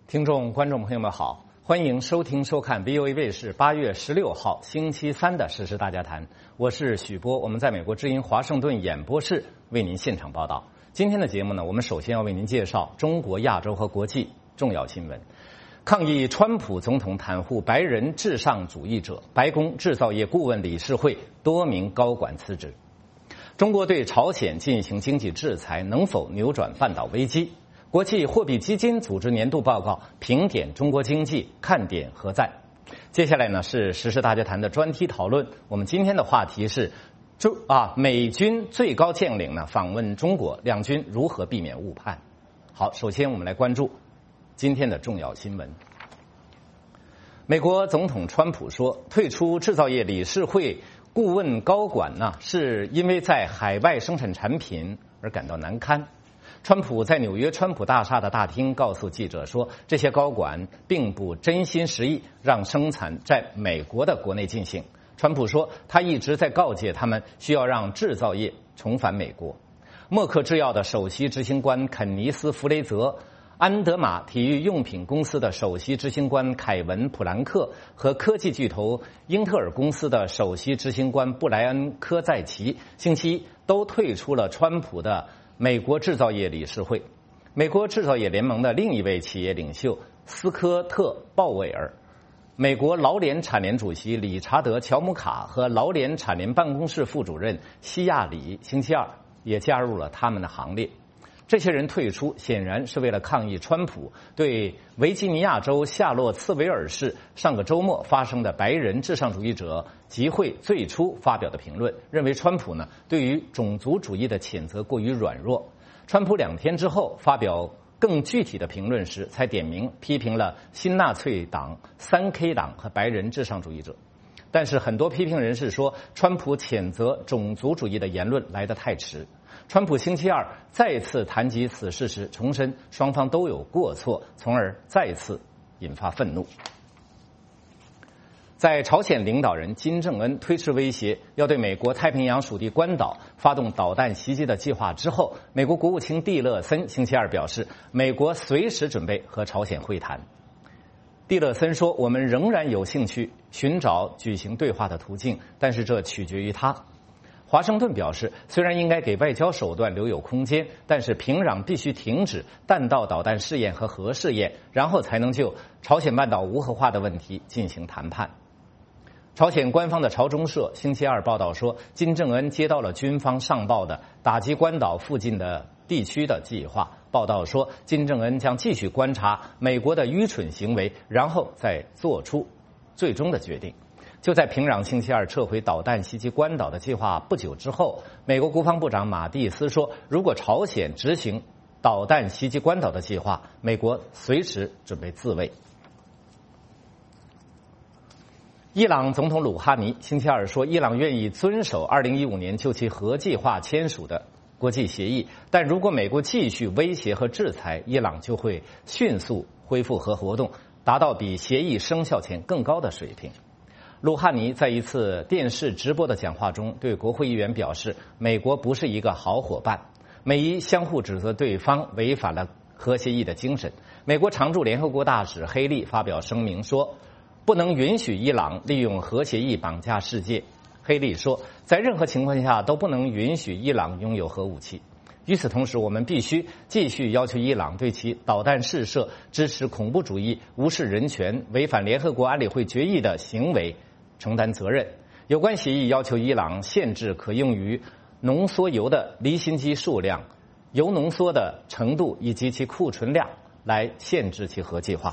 听众、观众朋友们好，欢迎收听收看 VOA 卫视8月16号星期三的时事大家谈，我是许波，我们在美国之音华盛顿演播室为您现场报道。今天的节目呢，我们首先要为您介绍中国、亚洲和国际重要新闻。抗议川普总统袒护白人至上主义者，白宫制造业顾问理事会多名高管辞职。中国对朝鲜进行经济制裁，能否扭转半岛危机？国际货币基金组织年度报告评点中国经济，看点何在？接下来呢是时事大家谈的专题讨论。我们今天的话题是美军最高将领呢访问中国，两军如何避免误判？好，首先我们来关注今天的重要新闻。美国总统川普说，退出制造业理事会顾问高管呢，是因为在海外生产产品而感到难堪。川普在纽约川普大厦的大厅告诉记者说，这些高管并不真心实意让生产在美国的国内进行。川普说，他一直在告诫他们需要让制造业重返美国。默克制药的首席执行官肯尼斯·弗雷泽、安德玛体育用品公司的首席执行官凯文·普兰克和科技巨头英特尔公司的首席执行官布莱恩·科在奇星期一都退出了川普的美国制造业理事会。美国制造业联盟的另一位企业领袖斯科特·鲍威尔、美国劳联产联主席理查德·乔姆卡和劳联产联办公室副主任西亚里星期二也加入了他们的行列。这些人退出显然是为了抗议川普对维吉尼亚州夏洛茨维尔市上个周末发生的白人至上主义者集会最初发表的评论，认为川普呢对于种族主义的谴责过于软弱。川普2天之后发表更具体的评论时，才点名批评了新纳粹党、3K 党和白人至上主义者。但是很多批评人士说，川普谴责种族主义的言论来得太迟。川普星期二再次谈及此事时，重申双方都有过错，从而再次引发愤怒。在朝鲜领导人金正恩推迟威胁要对美国太平洋属地关岛发动导弹袭击的计划之后，美国国务卿蒂勒森星期二表示，美国随时准备和朝鲜会谈。蒂勒森说，我们仍然有兴趣寻找举行对话的途径，但是这取决于他。华盛顿表示，虽然应该给外交手段留有空间，但是平壤必须停止弹道导弹试验和核试验，然后才能就朝鲜半岛无核化的问题进行谈判。朝鲜官方的朝中社星期二报道说，金正恩接到了军方上报的打击关岛附近的地区的计划。报道说，金正恩将继续观察美国的愚蠢行为，然后再做出最终的决定。就在平壤星期二撤回导弹袭击关岛的计划不久之后，美国国防部长马蒂斯说，如果朝鲜执行导弹袭击关岛的计划，美国随时准备自卫。伊朗总统鲁哈尼星期二说，伊朗愿意遵守2015年就其核计划签署的国际协议，但如果美国继续威胁和制裁，伊朗就会迅速恢复核活动，达到比协议生效前更高的水平。鲁哈尼在一次电视直播的讲话中对国会议员表示，美国不是一个好伙伴，美伊相互指责对方违反了核协议的精神。美国常驻联合国大使黑利发表声明说，不能允许伊朗利用核协议绑架世界。黑利说，在任何情况下都不能允许伊朗拥有核武器。与此同时，我们必须继续要求伊朗对其导弹试射、支持恐怖主义、无视人权、违反联合国安理会决议的行为承担责任。有关协议要求伊朗限制可用于浓缩铀的离心机数量、铀浓缩的程度以及其库存量，来限制其核计划。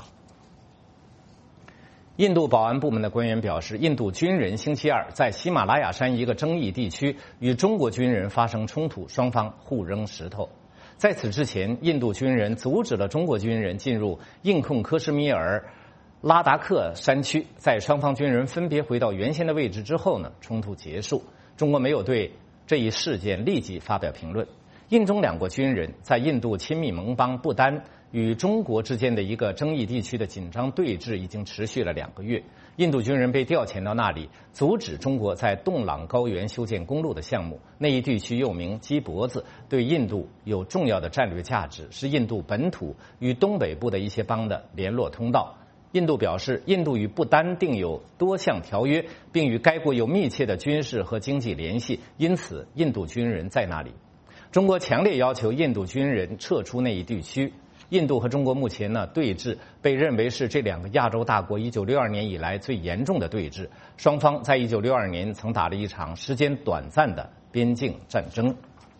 印度保安部门的官员表示，印度军人星期二在喜马拉雅山一个争议地区与中国军人发生冲突，双方互扔石头。在此之前，印度军人阻止了中国军人进入印控科什米尔拉达克山区。在双方军人分别回到原先的位置之后呢，冲突结束。中国没有对这一事件立即发表评论。印中两国军人在印度亲密盟邦不丹与中国之间的一个争议地区的紧张对峙已经持续了2个月。印度军人被调遣到那里，阻止中国在洞朗高原修建公路的项目。那一地区又名鸡脖子，对印度有重要的战略价值，是印度本土与东北部的一些邦的联络通道。印度表示，印度与不丹订有多项条约，并与该国有密切的军事和经济联系，因此印度军人在那里。中国强烈要求印度军人撤出那一地区。印度和中国目前对峙，被认为是这2个亚洲大国1962年以来最严重的对峙。双方在1962年曾打了一场时间短暂的边境战争。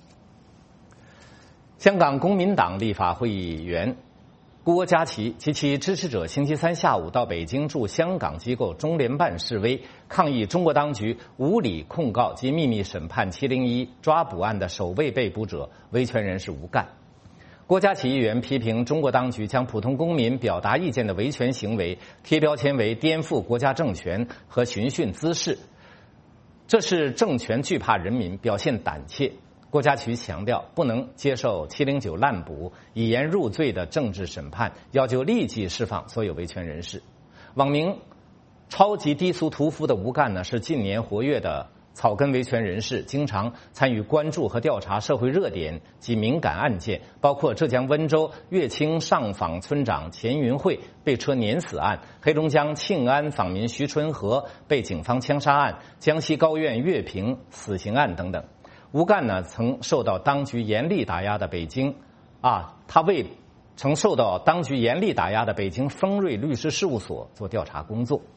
香港公民党立法会议员郭家麒及其支持者星期3下午到北京驻香港机构中联办示威，抗议中国当局无理控告及秘密审判701抓捕案的首位被捕者维权人士吴干。郭家麒议员批评中国当局将普通公民表达意见的维权行为贴标签为颠覆国家政权和寻衅滋事，这是政权惧怕人民，表现胆怯。郭家麒强调，不能接受709滥捕、以言入罪的政治审判，要求立即释放所有维权人士。网名超级低俗屠夫的吴干是近年活跃的草根维权人士，经常参与关注和调查社会热点及敏感案件，包括浙江温州乐清上访村长钱云慧被车碾死案、黑龙江庆安访民徐春和被警方枪杀案、江西高院岳平死刑案等等。吴干曾受到当局严厉打压的他为曾受到当局严厉打压的北京丰瑞律师事务所做调查工作。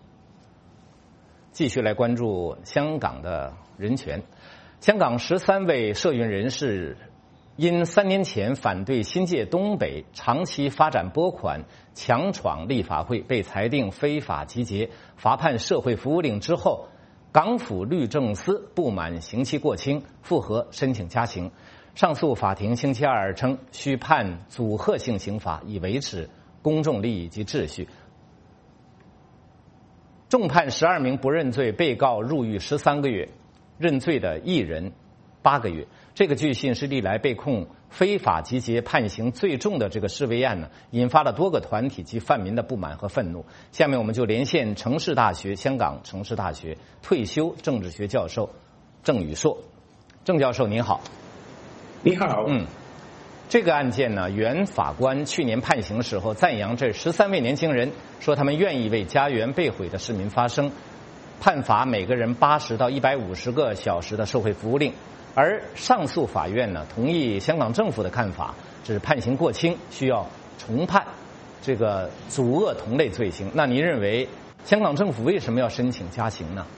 继续来关注香港的人权。香港13位社运人士因3年前反对新界东北长期发展拨款强闯立法会，被裁定非法集结，罚判社会服务令之后，港府律政司不满刑期过轻，复核申请加刑。上诉法庭星期2称需判组合性刑罚，以维持公众利益及秩序。重判12名不认罪被告入狱13个月，认罪的1人8个月。这个据信是历来被控非法集结判刑最重的这个示威案引发了多个团体及泛民的不满和愤怒。下面我们就连线香港城市大学退休政治学教授郑宇硕。郑教授您好。 你好。 这个案件原法官去年判刑时候赞扬这13位年轻人，说他们愿意为家园被毁的市民发声，判罚每个人80到150个小时的社会服务令。而上诉法院同意香港政府的看法，只判刑过轻，需要重判这个阻遏同类罪行。那您认为香港政府为什么要申请加刑呢？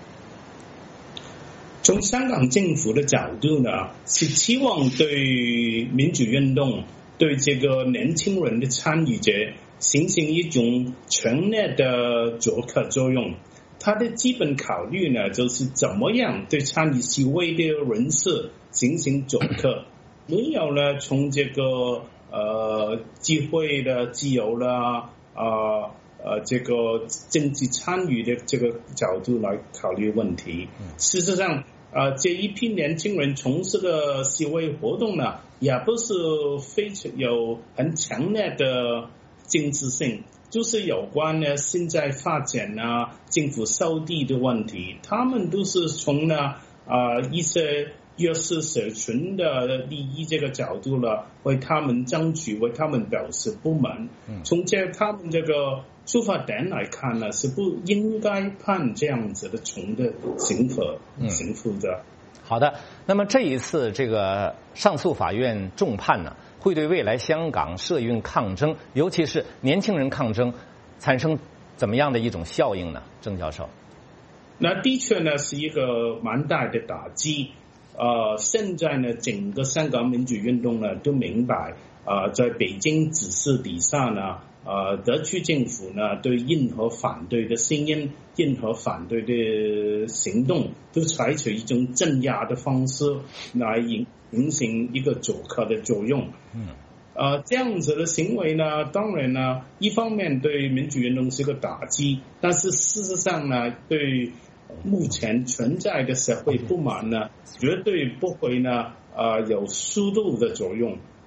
从香港政府的角度是期望对民主运动、对这个年轻人的参与者形成一种强烈的阻吓作用。他的基本考虑就是怎么样对参与示威的人士形成阻吓，没有从这个机会的自由啦这个政治参与的这个角度来考虑问题。事实上这一批年轻人从事的示威活动也不是非常有很强烈的政治性，就是有关现在发展政府收地的问题，他们都是从一些弱势社群的利益这个角度为他们争取，为他们表示不满。从他们这个出发点来看是不应该判这样子的重的刑负的。 好的，那么这一次这个上诉法院重判会对未来香港社运抗争，尤其是年轻人抗争产生怎么样的一种效应呢？郑教授。 那的确是一个蛮大的打击。现在整个香港民主运动都明白在北京指示底下特区政府对任何反对的声音、任何反对的行动都采取一种镇压的方式来形成一个阻吓的作用。这样子的行为当然一方面对民主运动是个打击，但是事实上对目前存在的社会不满绝对不会有疏导的作用。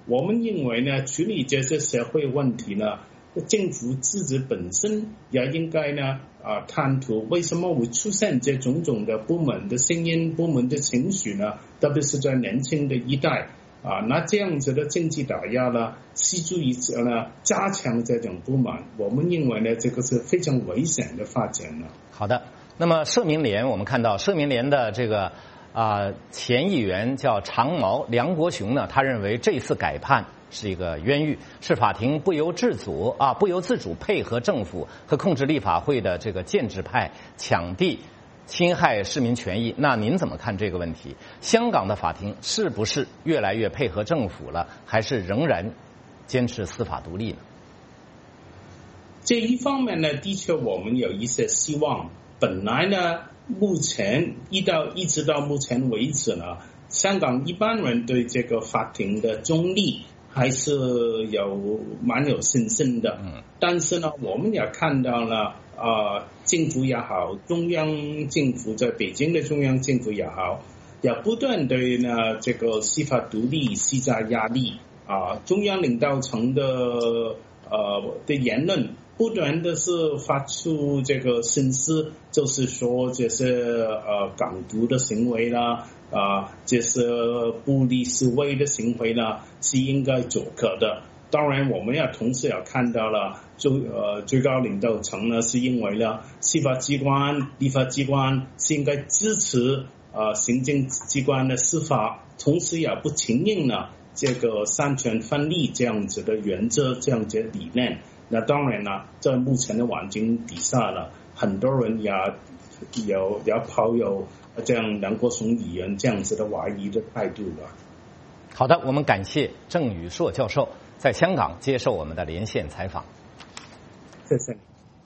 我们认为呢，处理这些社会问题呢，政府自己本身也应该呢探讨为什么会出现这种种的不满的声音、不满的情绪呢？特别是在年轻的一代那这样子的经济打压呢，施助于加强这种不满，我们认为呢，这个是非常危险的发展呢。 好的，那么社民联，我们看到社民联的这个前议员叫长毛梁国雄呢，他认为这次改判是一个冤狱，是法庭不由自主配合政府和控制立法会的这个建制派抢地侵害市民权益。那您怎么看这个问题？香港的法庭是不是越来越配合政府了，还是仍然坚持司法独立呢？ 这一方面呢，的确我们有一些希望。本来呢，目前一直到目前为止呢，香港一般人对这个法庭的中立还是蛮有信心的。但是呢，我们也看到了政府也好，中央政府在北京的中央政府也好，也不断对呢这个司法独立施加压力中央领导层的言论不断的是发出这个信息，就是说这些港独的行为啦这些暴力示威的行为呢是应该阻隔的。当然我们也同时也看到了最高领导层呢是因为呢司法机关立法机关是应该支持行政机关的司法，同时也不承认呢这个三权分立这样子的原则，这样子的理念。那当然了，在目前的环境底下呢，很多人也抱有这样梁国雄议员这样子的怀疑的态度了。 好的，我们感谢郑宇硕教授在香港接受我们的连线采访。 谢谢。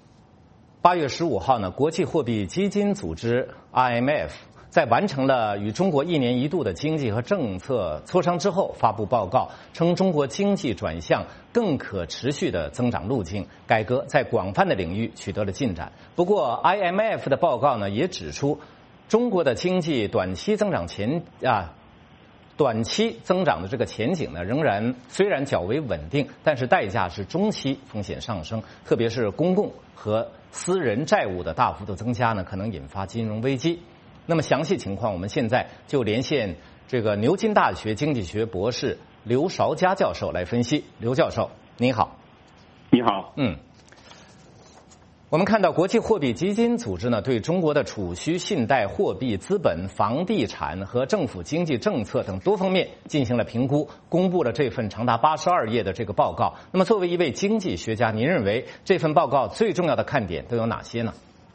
8月15号呢，国际货币基金组织 IMF 在完成了与中国1年1度的经济和政策磋商之后，发布报告称，中国经济转向更可持续的增长路径，改革在广泛的领域取得了进展。不过 IMF 的报告呢也指出，中国的经济短期增长的这个前景呢，虽然较为稳定，但是代价是中期风险上升，特别是公共和私人债务的大幅度增加呢，可能引发金融危机。那么详细情况，我们现在就连线这个牛津大学经济学博士刘韶佳教授来分析。刘教授，您好。 你好。 我们看到国际货币基金组织呢，对中国的储蓄、信贷、货币、资本、房地产和政府经济政策等多方面进行了评估，公布了这份长达82页的这个报告。那么作为一位经济学家，您认为这份报告最重要的看点都有哪些呢？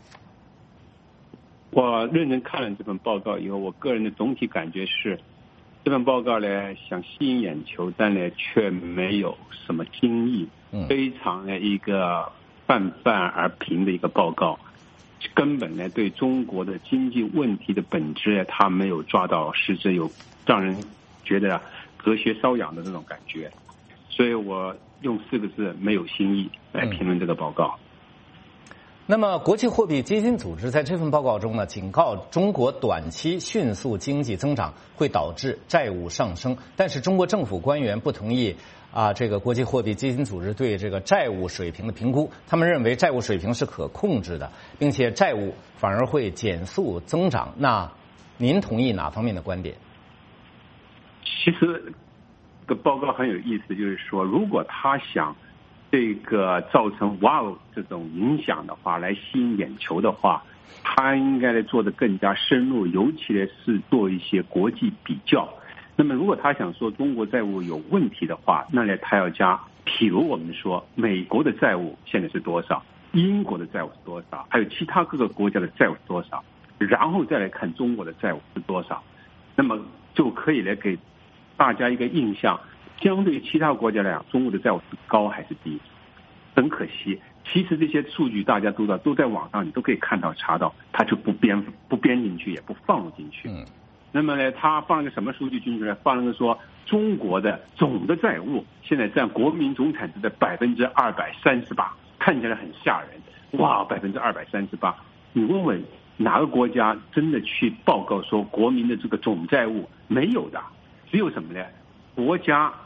我认真看了这份报告以后，我个人的总体感觉是，这份报告呢想吸引眼球，但呢却没有什么新意，非常的一个泛而平的一个报告，根本呢对中国的经济问题的本质他没有抓到实质，有让人觉得隔靴搔痒的这种感觉，所以我用4个字没有新意来评论这个报告。 那么国际货币基金组织在这份报告中呢，警告中国短期迅速经济增长会导致债务上升，但是中国政府官员不同意这个国际货币基金组织对这个债务水平的评估，他们认为债务水平是可控制的，并且债务反而会减速增长。那您同意哪方面的观点？ 其实这个报告很有意思，就是说如果他想这个造成这种影响的话，来吸引眼球的话，他应该来做得更加深入，尤其是做一些国际比较。那么如果他想说中国债务有问题的话，那呢他要加，譬如我们说美国的债务现在是多少，英国的债务是多少，还有其他各个国家的债务是多少，然后再来看中国的债务是多少，那么就可以来给大家一个印象，相对于其他国家来讲，中国的债务是高还是低？很可惜，其实这些数据大家都知道，都在网上你都可以看到查到，他就不编进去，也不放进去。那么呢，他放了个什么数据进去呢？放了个说中国的总的债务现在占国民总产值的238%，看起来很吓人。哇，238%！你问问哪个国家真的去报告说国民的这个总债务？没有的，只有什么呢？国家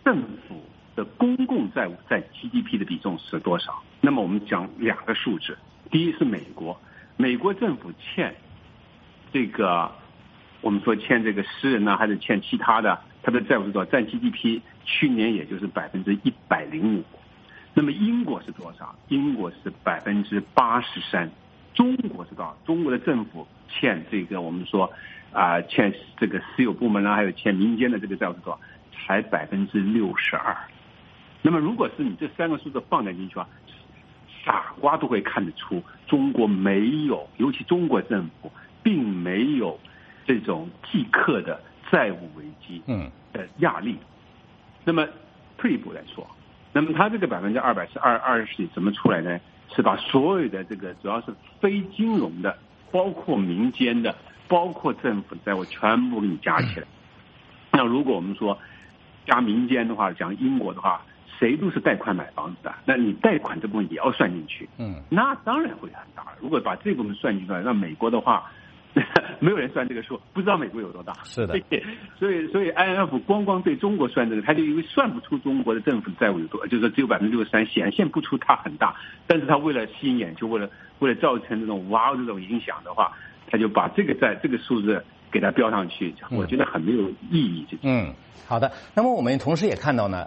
政府的公共债务占 GDP 的比重是多少？那么我们讲两个数字，第一是美国政府欠这个我们说欠这个私人呢，还是欠其他的，它的债务是多少？占 GDP 去年也就是105%。那么英国是多少？英国是83%。中国是多少？中国的政府欠这个我们说欠这个私有部门还有欠民间的这个债务是多少？才62%。那么如果是你这三个数字放在进去傻瓜都会看得出，中国没有，尤其中国政府并没有这种即刻的债务危机的压力。那么退一步来说，那么它这个220%怎么出来呢？是把所有的这个主要是非金融的，包括民间的，包括政府的债务全部给你加起来。那如果我们说加民间的话，讲英国的话，谁都是贷款买房子的，那你贷款这部分也要算进去，那当然会很大。如果把这部分算进去，那美国的话，没有人算这个数，不知道美国有多大。 是的， 所以 IMF 光对中国算这个，他就因为算不出中国的政府债务有多，就是只有63%，显现不出它很大。但是他为了吸引眼球，为了造成这种这种影响的话，他就把这个数字给它标上去，我觉得很没有意义。 好的。那么我们同时也看到呢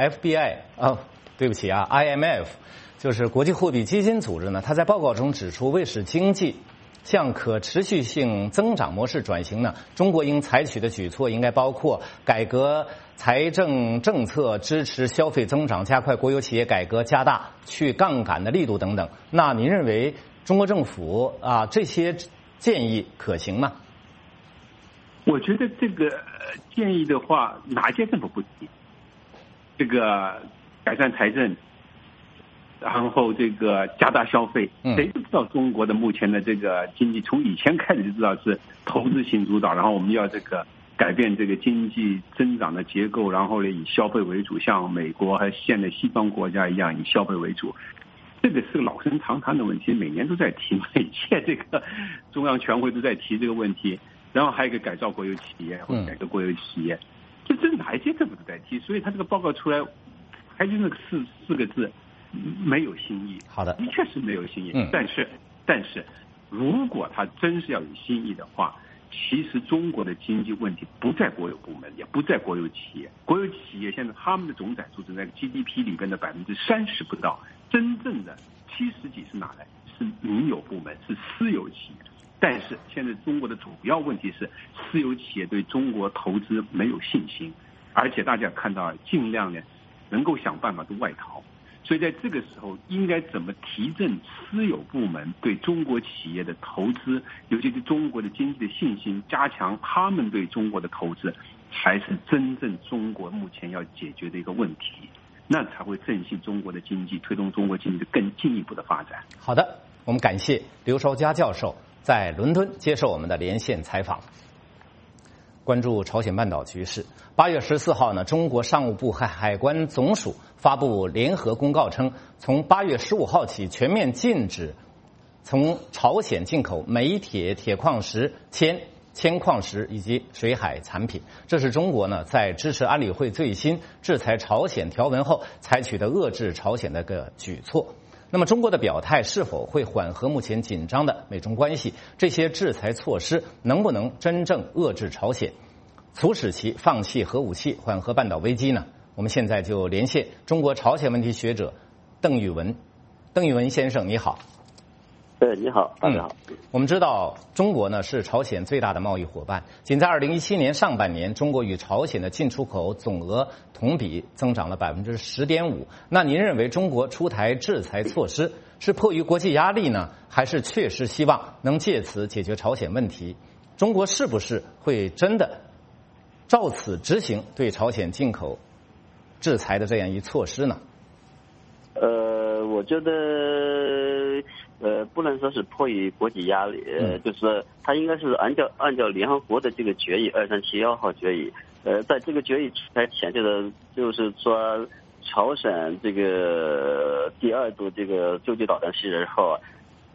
IMF 就是国际货币基金组织呢，它在报告中指出，为使经济向可持续性增长模式转型呢，中国应采取的举措应该包括改革财政政策、支持消费增长、加快国有企业改革、加大去杠杆的力度等等。那您认为中国政府这些建议可行吗？ 我觉得这个建议的话，哪届政府不提？这个改善财政，然后这个加大消费，谁都知道中国的目前的这个经济，从以前开始就知道是投资型主导，然后我们要这个改变这个经济增长的结构，然后呢以消费为主，像美国和现在西方国家一样以消费为主。这个是个老生常谈的问题，每年都在提，每届这个中央全会都在提这个问题。然后还有一个改造国有企业或者改革国有企业，这哪一届政府都在提，所以他这个报告出来，还就那个四个字，没有新意。 好的， 的确是没有新意。但是，如果他真是要有新意的话，其实中国的经济问题不在国有部门，也不在国有企业。国有企业现在他们的总产出只在 GDP 里边的30%不到，真正的70几是哪来？是民有部门，是私有企业。但是现在中国的主要问题是，私有企业对中国投资没有信心，而且大家看到尽量呢能够想办法都外逃。所以在这个时候，应该怎么提振私有部门对中国企业的投资，尤其对中国的经济的信心，加强他们对中国的投资，才是真正中国目前要解决的一个问题，那才会振兴中国的经济，推动中国经济的更进一步的发展。 好的，我们感谢刘绍佳教授在伦敦接受我们的连线采访。关注朝鲜半岛局势，8月14号呢，中国商务部和海关总署发布联合公告称，从8月15号起全面禁止从朝鲜进口煤铁、铁矿石、铅矿石以及水海产品。这是中国呢在支持安理会最新制裁朝鲜条文后采取的遏制朝鲜的个举措。那么中国的表态是否会缓和目前紧张的美中关系？这些制裁措施能不能真正遏制朝鲜，促使其放弃核武器，缓和半岛危机呢？我们现在就连线中国朝鲜问题学者邓玉文。邓玉文先生，你好。 你好，大家好。 我们知道中国呢是朝鲜最大的贸易伙伴，仅在2017年上半年，中国与朝鲜的进出口总额同比增长了10.5%。那您认为中国出台制裁措施是迫于国际压力呢，还是确实希望能借此解决朝鲜问题？中国是不是会真的照此执行对朝鲜进口制裁的这样一措施呢？ 我觉得不能说是迫于国际压力，就是它应该是按照联合国的这个决议2371号决议，在这个决议才显现的就是说，朝鲜这个第2度这个洲际导弹试验后，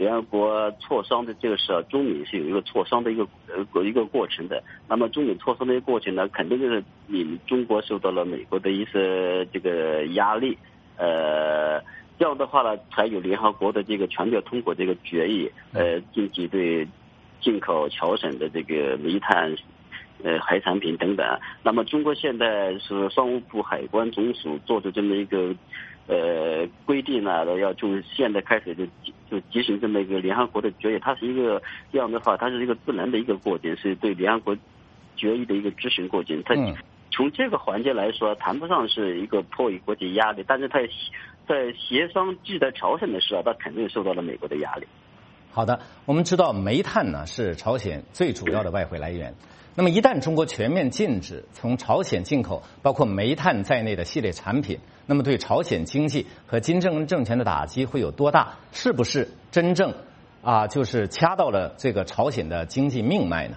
联合国磋商的这个事，中美是有一个磋商的一个过程的。那么中美磋商的一个过程呢，肯定就是你中国受到了美国的一些这个压力，这样的话呢，才有联合国的这个全票通过这个决议，禁止对进口朝鲜的这个煤炭、海产品等等。那么中国现在是商务部海关总署做的这么一个规定呢，要从现在开始就执行这么一个联合国的决议。它是一个这样的话，它是一个自然的一个过程，是对联合国决议的一个执行过程。它从这个环节来说，谈不上是一个迫于国际压力，但是它在协商制裁朝鲜的时候，它肯定受到了美国的压力。 好的，我们知道煤炭呢是朝鲜最主要的外汇来源。那么一旦中国全面禁止从朝鲜进口包括煤炭在内的系列产品，那么对朝鲜经济和金正恩政权的打击会有多大？是不是真正就是掐到了这个朝鲜的经济命脉呢？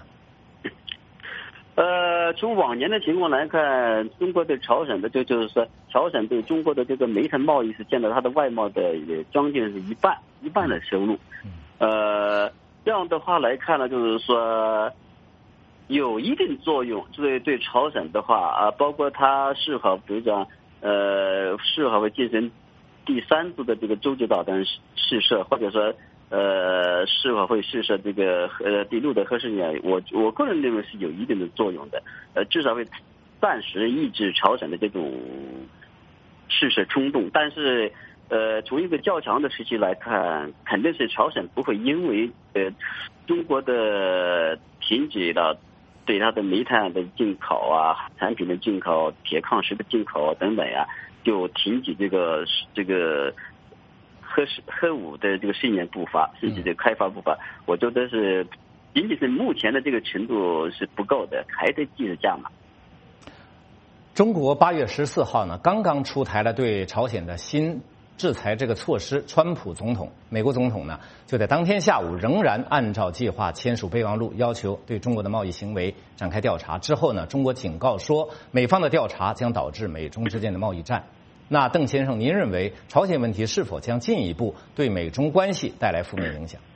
从往年的情况来看，中国对朝鲜的就是说，朝鲜对中国的这个煤炭贸易是占到它的外贸的将近是一半的收入。这样的话来看呢，就是说有一定作用。对朝鲜的话包括它是否比如讲是否会进行第3次的这个洲际导弹试射，或者说是否会试射这个第6的核试验，我个人认为是有一定的作用的，至少会暂时抑制朝鲜的这种试射冲动。但是从一个较长的时期来看，肯定是朝鲜不会因为中国的停止了对它的煤炭的进口产品的进口、铁矿石的进口等等就停止这个核武的这个试验步伐，甚至这个开发步伐。我觉得是仅仅是目前的这个程度是不够的，还得继续加码。 中国8月14号呢，刚刚出台了对朝鲜的新制裁这个措施，川普总统，美国总统呢，就在当天下午仍然按照计划签署备忘录，要求对中国的贸易行为展开调查。之后呢，中国警告说，美方的调查将导致美中之间的贸易战。那邓先生，您认为朝鲜问题是否将进一步对美中关系带来负面影响？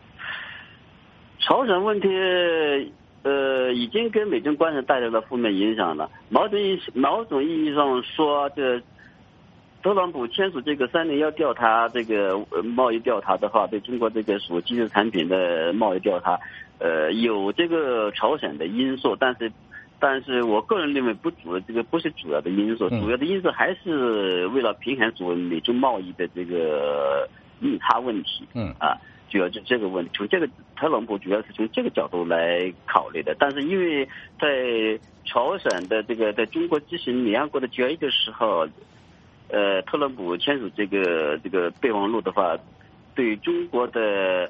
朝鲜问题已经跟美中关系带来了负面影响了。某种意义上说，特朗普签署这个3年要调查这个贸易调查的话，对中国这个属基础产品的贸易调查，有这个朝鲜的因素，但是我个人认为不是主要的因素，主要的因素还是为了平衡所谓美中贸易的这个逆差问题。主要就这个问题，从这个特朗普主要是从这个角度来考虑的。但是因为在朝鲜的这个在中国执行联合国的决议的时候，特朗普签署这个备忘录的话，对中国的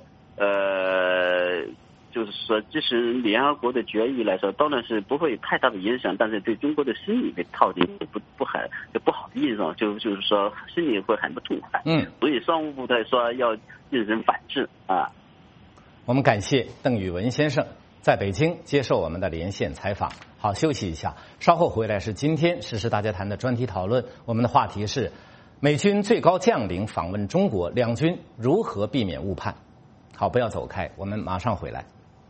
就是说支持联合国的决议来说，当然是不会有太大的影响，但是对中国的心理会套进不好的印象，就是说心里会很不痛快。所以商务部在说要进行反制我们感谢邓宇文先生在北京接受我们的连线采访。好，休息一下，稍后回来是今天时事大家谈的专题讨论。我们的话题是美军最高将领访问中国，两军如何避免误判？好，不要走开，我们马上回来。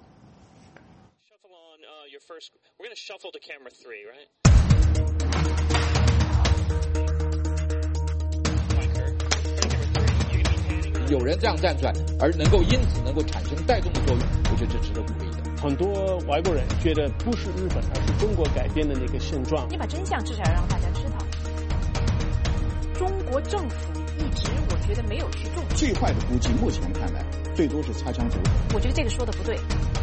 We're going to shuffle to camera 3, right? 有人这样站出来，而因此能够产生带动的作用，我觉得这值得鼓励的。 很多外国人觉得不是日本，而是中国改变的那个现状。 你把真相至少要让大家知道。中国政府一直我觉得没有去重视。 最坏的估计，目前看来最多是擦枪走火。 我觉得这个说的不对。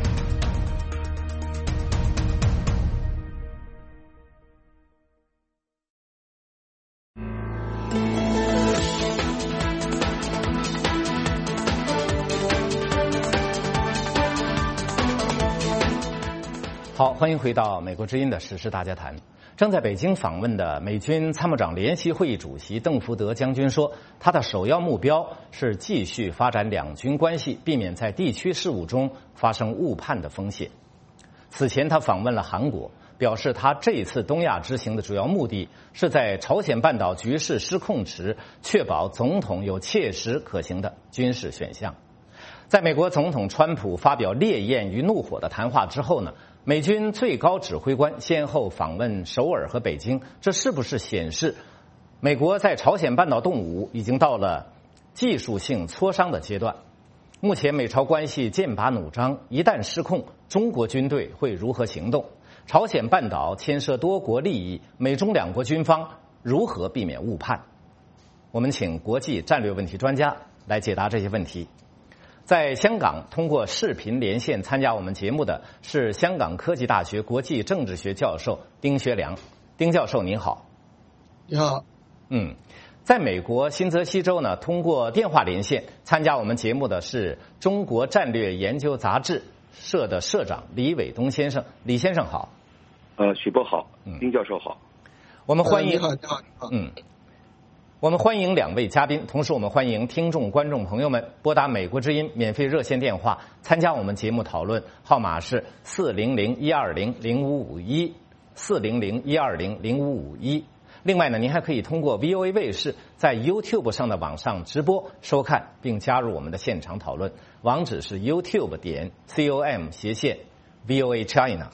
好，欢迎回到美国之音的时事大家谈。正在北京访问的美军参谋长联席会议主席邓福德将军说，他的首要目标是继续发展两军关系，避免在地区事务中发生误判的风险。此前他访问了韩国，表示他这一次东亚之行的主要目的是在朝鲜半岛局势失控时，确保总统有切实可行的军事选项。 在美国总统川普发表烈焰与怒火的谈话之后呢，美军最高指挥官先后访问首尔和北京，这是不是显示美国在朝鲜半岛动武已经到了技术性磋商的阶段？目前美朝关系剑拔弩张，一旦失控，中国军队会如何行动？朝鲜半岛牵涉多国利益，美中两国军方如何避免误判？我们请国际战略问题专家来解答这些问题。在香港通过视频连线参加我们节目的是香港科技大学国际政治学教授丁学良。丁教授您好。 你好。 在美国新泽西州呢，通过电话连线参加我们节目的是中国战略研究杂志社的社长李伟东先生。李先生好。 许波好，丁教授好。 我们欢迎。 你好。 我们欢迎两位嘉宾，同时我们欢迎听众观众朋友们拨打美国之音免费热线电话参加我们节目讨论，号码是400-120-0551 400-120-0551。另外呢，您还可以通过 VOA 卫视在 YouTube 上的网上直播收看，并加入我们的现场讨论，网址是 youtube.com/VOA China。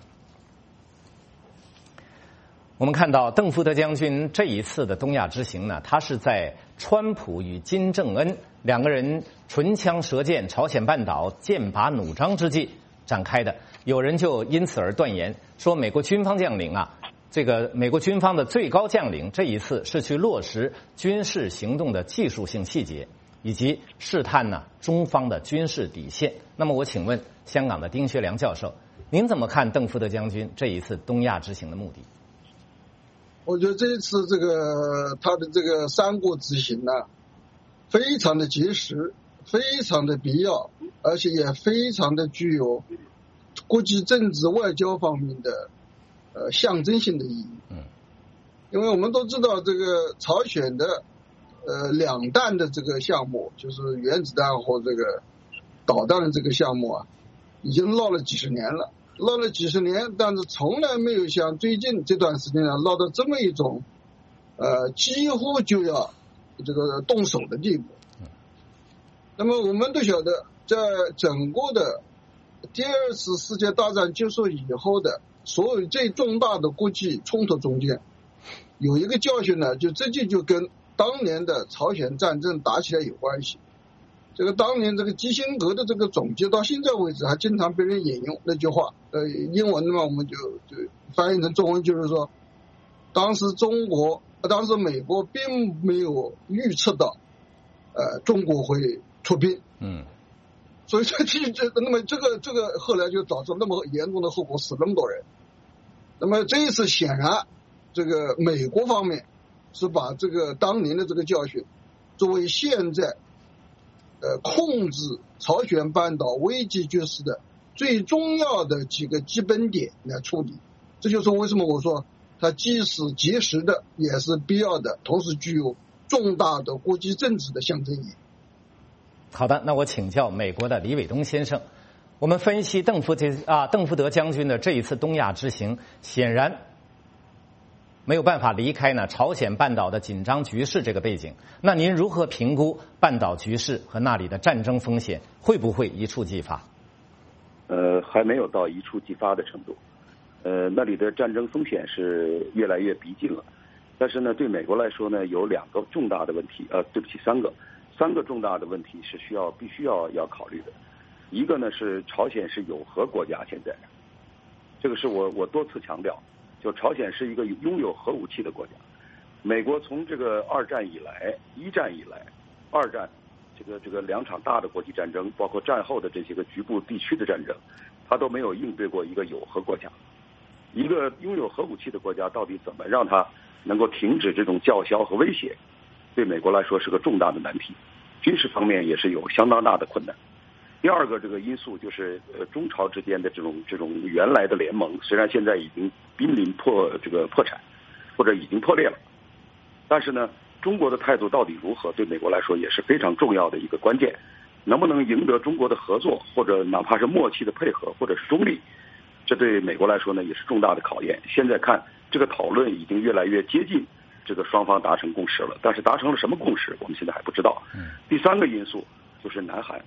我们看到邓福德将军这一次的东亚之行呢，他是在川普与金正恩两个人唇枪舌剑、朝鲜半岛剑拔弩张之际展开的。有人就因此而断言说，美国军方将领这个美国军方的最高将领这一次是去落实军事行动的技术性细节，以及试探中方的军事底线。那么我请问香港的丁学良教授，您怎么看邓福德将军这一次东亚之行的目的？ 我觉得这一次他的这个三国之行呢，非常的及时，非常的必要，而且也非常的具有国际政治外交方面的象征性的意义。因为我们都知道这个朝鲜的两弹的这个项目，就是原子弹或这个导弹的这个项目已经闹了几十年了。但是从来没有像最近这段时间闹到这么一种几乎就要这个动手的地步。那么我们都晓得，在整个的第二次世界大战结束以后的所有最重大的国际冲突中间，有一个教训呢，就跟当年的朝鲜战争打起来有关系。这个当年这个基辛格的这个总结到现在为止还经常被人引用那句话，英文的嘛我们就翻译成中文，就是说当时美国并没有预测到中国会出兵。所以那么这个后来就导致那么严重的后果，死那么多人。那么这一次显然这个美国方面是把这个当年的这个教训作为现在控制朝鲜半岛危机局势的最重要的几个基本点来处理。这就是为什么我说它既是及时的，也是必要的，同时具有重大的国际政治的象征意义。 好的，那我请教美国的李伟东先生，我们分析邓福德将军的这一次东亚之行，显然没有办法离开朝鲜半岛的紧张局势这个背景。那您如何评估半岛局势和那里的战争风险，会不会一触即发？ 还没有到一触即发的程度。那里的战争风险是越来越逼近了。但是呢，对美国来说呢，有两个重大的问题，三个重大的问题是必须要考虑的。一个呢是朝鲜是有核国家，现在这个是我多次强调。就朝鲜是一个拥有核武器的国家，美国从这个一战以来，二战这个两场大的国际战争，包括战后的这些个局部地区的战争，它都没有应对过一个有核国家。一个拥有核武器的国家到底怎么让它能够停止这种叫嚣和威胁，对美国来说是个重大的难题，军事方面也是有相当大的困难。第二个这个因素就是中朝之间的这种原来的联盟，虽然现在已经濒临破产或者已经破裂了，但是呢，中国的态度到底如何，对美国来说也是非常重要的一个关键。能不能赢得中国的合作，或者哪怕是默契的配合，或者是中立，这对美国来说呢也是重大的考验。现在看这个讨论已经越来越接近这个双方达成共识了，但是达成了什么共识，我们现在还不知道。第三个因素就是南韩。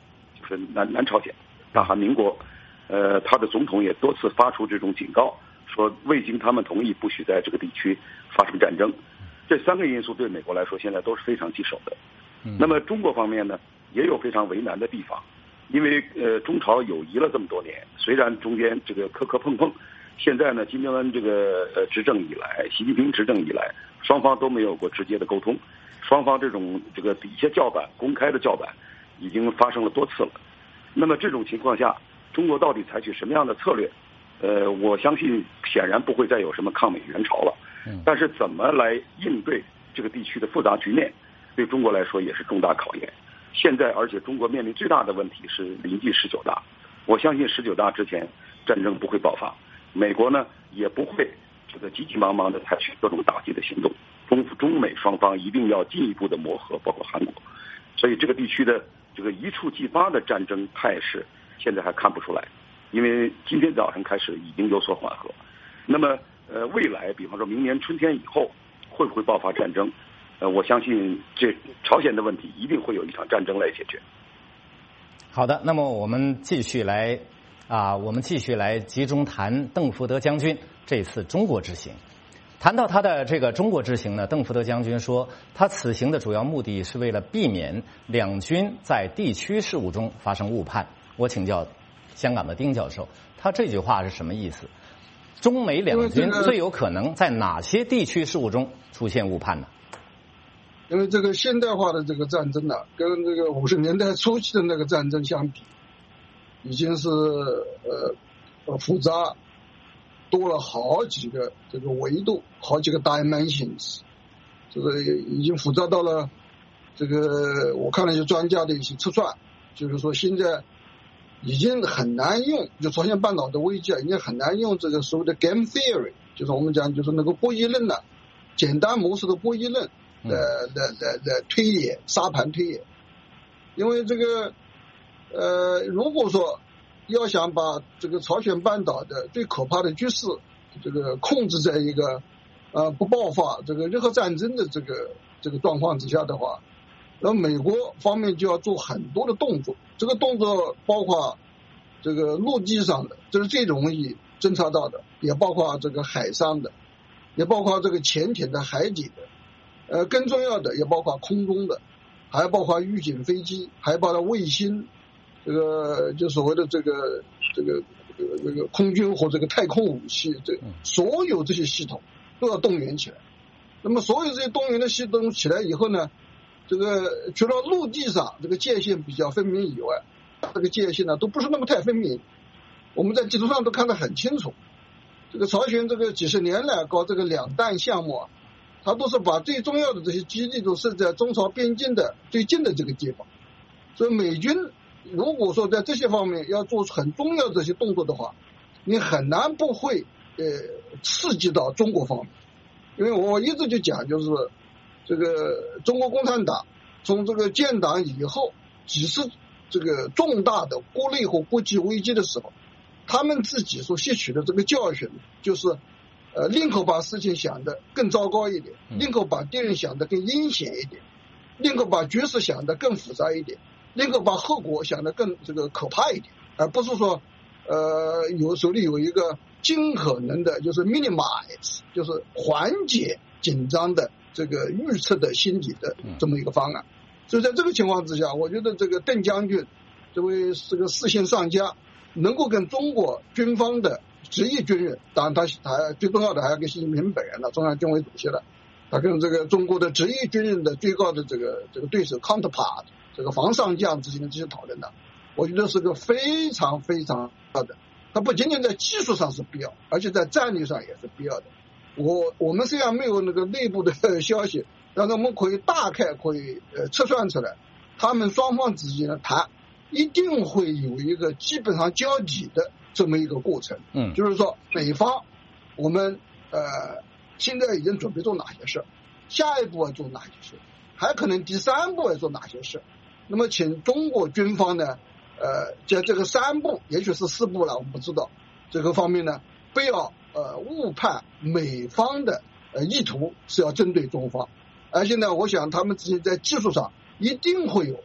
就是南朝鲜，大韩民国，他的总统也多次发出这种警告，说未经他们同意，不许在这个地区发生战争。这3个因素对美国来说现在都是非常棘手的。那么中国方面呢，也有非常为难的地方，因为中朝友谊了这么多年，虽然中间这个磕磕碰碰，现在呢，金正恩这个执政以来，习近平执政以来，双方都没有过直接的沟通，双方这个底下叫板、公开的叫板已经发生了多次了。那么这种情况下，中国到底采取什么样的策略？我相信显然不会再有什么抗美援朝了。但是怎么来应对这个地区的复杂局面，对中国来说也是重大考验。现在，而且中国面临最大的问题是临近19大，我相信19大之前战争不会爆发，美国呢也不会这个急急忙忙的采取各种打击的行动，中美双方一定要进一步的磨合，包括韩国。所以这个地区的这个一触即发的战争态势现在还看不出来，因为今天早上开始已经有所缓和。那么未来比方说明年春天以后会不会爆发战争？我相信这朝鲜的问题一定会有一场战争来解决。 好的，那么我们继续来集中谈邓福德将军这次中国之行。谈到他的这个中国之行呢，邓福德将军说，他此行的主要目的是为了避免两军在地区事务中发生误判。我请教香港的丁教授，他这句话是什么意思？中美两军最有可能在哪些地区事务中出现误判呢？ 因为这个现代化的这个战争呢，跟这个50年代初期的那个战争相比，已经是复杂多了好几个这个维度，好几个 dimensions， 这个已经复杂到了这个我看了一些专家的一些测算，就是说现在已经很难用，就朝鲜半岛的危机啊，已经很难用这个所谓的 game theory， 就是我们讲就是那个博弈论的简单模式的博弈论的推演，沙盘推演。因为这个如果说要想把这个朝鲜半岛的最可怕的局势这个控制在一个不爆发这个任何战争的这个状况之下的话，那美国方面就要做很多的动作，这个动作包括这个陆地上的，这是最容易侦察到的，也包括这个海上的，也包括这个潜艇的海底的，更重要的也包括空中的，还包括预警飞机，还包括卫星，这个就所谓的这个空军或这个太空武器，所有这些系统都要动员起来。那么所有这些动员的系统起来以后呢，这个除了陆地上这个界限比较分明以外，这个界限呢都不是那么太分明。我们在地图上都看得很清楚，这个朝鲜这个几十年来搞这个两弹项目啊，它都是把最重要的这些基地都设在中朝边境的最近的这个地方。所以美军如果说在这些方面要做很重要的这些动作的话，你很难不会刺激到中国方面。因为我一直就讲，就是这个中国共产党从这个建党以后几次这个重大的国内和国际危机的时候，他们自己所吸取的这个教训就是宁可把事情想得更糟糕一点，宁可把敌人想得更阴险一点，宁可把局势想得更复杂一点，宁可把后果想得更这个可怕一点，而不是说手里有一个尽可能的就是 minimize， 就是缓解紧张的这个预测的心理的这么一个方案。所以在这个情况之下，我觉得这个邓将军这位这个4线上将能够跟中国军方的职业军人，当然他最重要的还要跟习近平本人了，中央军委主席了，他跟这个中国的职业军人的最高的这个对手 counterpart 这个防上将之间的这些讨论的，我觉得是个非常非常好的。它不仅仅在技术上是必要，而且在战略上也是必要的。我们虽然没有那个内部的消息，但是我们可以大概可以测算出来，他们双方之间的谈一定会有一个基本上交底的这么一个过程。就是说美方我们现在已经准备做哪些事，下一步要做哪些事，还可能第3步要做哪些事。那么请中国军方呢在这个3步也许是4步了，我们不知道这个方面呢，不要误判美方的意图是要针对中方，而且呢我想他们之间在技术上一定会有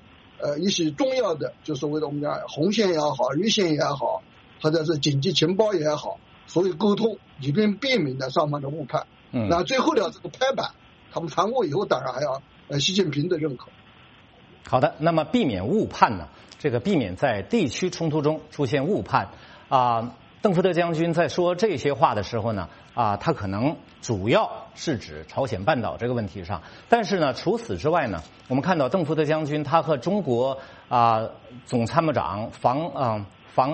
一些重要的，就所谓的我们讲红线也好、绿线也好，或者是紧急情报也好，所有沟通，以便避免的双方的误判。那最后的这个拍板，他们谈过以后，当然还要习近平的认可。 好的，那么避免误判呢？这个避免在地区冲突中出现误判邓福德将军在说这些话的时候呢，他可能主要是指朝鲜半岛这个问题上，但是呢，除此之外呢，我们看到邓福德将军他和中国总参谋长房